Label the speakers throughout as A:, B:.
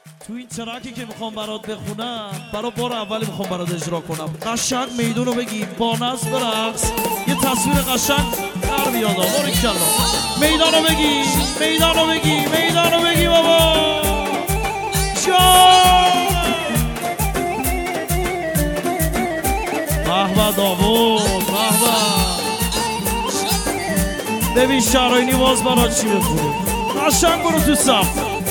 A: تو این ترکی که میخوام برات بخونم برای بار اولی میخوام برات اجرا کنم. قشنگ میدونو بگی با نظم برقص یه تصویر قشنگ در بیاد. باریکلا میدانو بگی میدانو بگی میدانو بگی بابا جان. به داوود به ببین شراینی باز برات چی بخونه. قشنگ برو تو صف.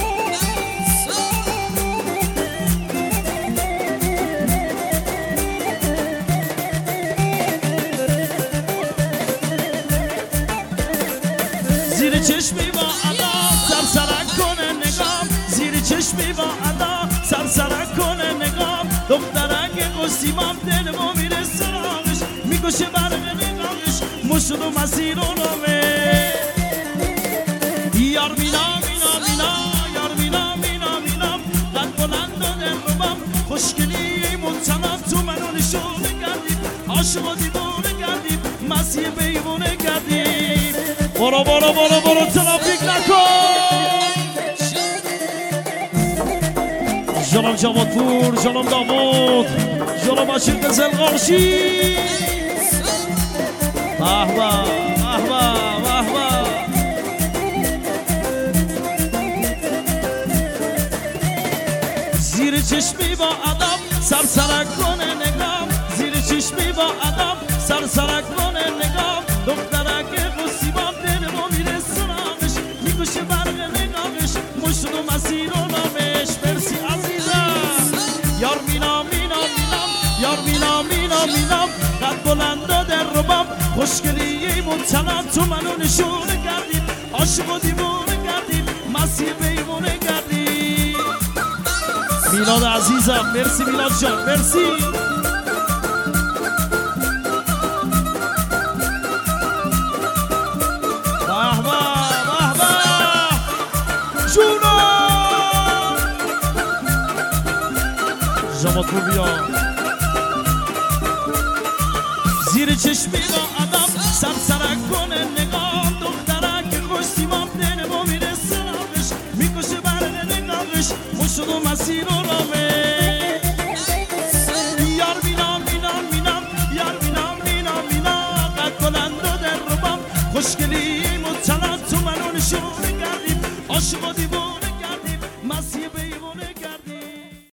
A: زیر چشمی با ادا سرسرک کنه نگام، زیر چشمی با ادا سرسرک کنه نگام. دخترک قسیمم دل ما میره سراغش، میکشه برق نگامش مشد و مسیر و نامه. یار مینا مینا مینا یار مینا مینا مینا قد بلند و دل ربم خوشگلی منتنم تو منو نشونه کردیم، عاشق و دیوونه کردیم، مسیح بیمونه کردیم. برو برو برو برو ترافیک نکن. جانم جوادپور جانم داوود جانم بشیر قزل قارشی. به به به به زیر چشمی با ادب سرسرک کنه نگام، زیر چشمی با ادب سرسرک کنه نگام. دخترک قصیبام دل ما میره سراغش، میکشه برق نگامش مشت و مسیر و نامش. مرسی عزیزم یار مینا مینا مینام یار مینا مینا مینام قد بلند و در ربام خوشگلی منتنم تو منو نشونه کردیم، عاشق و دیوونه کردیم، مسیح بیمونه کردیم. میلاد عزیزم مرسی میلاد جان مرسی. به به به به جونا جوادپور بیا. زیر چشمی با ادب سرسرک کنه نگام، دخترک خوش سیمام دل ما میره سراغش، میکشه برق نگامش مشد و مسیر و رامه. یار مینام مینام مینام یار مینام مینام مینام قد بلند و در ربام خوشگلی مطلع تو منو نشونه کردیم، عاشق و دیوونه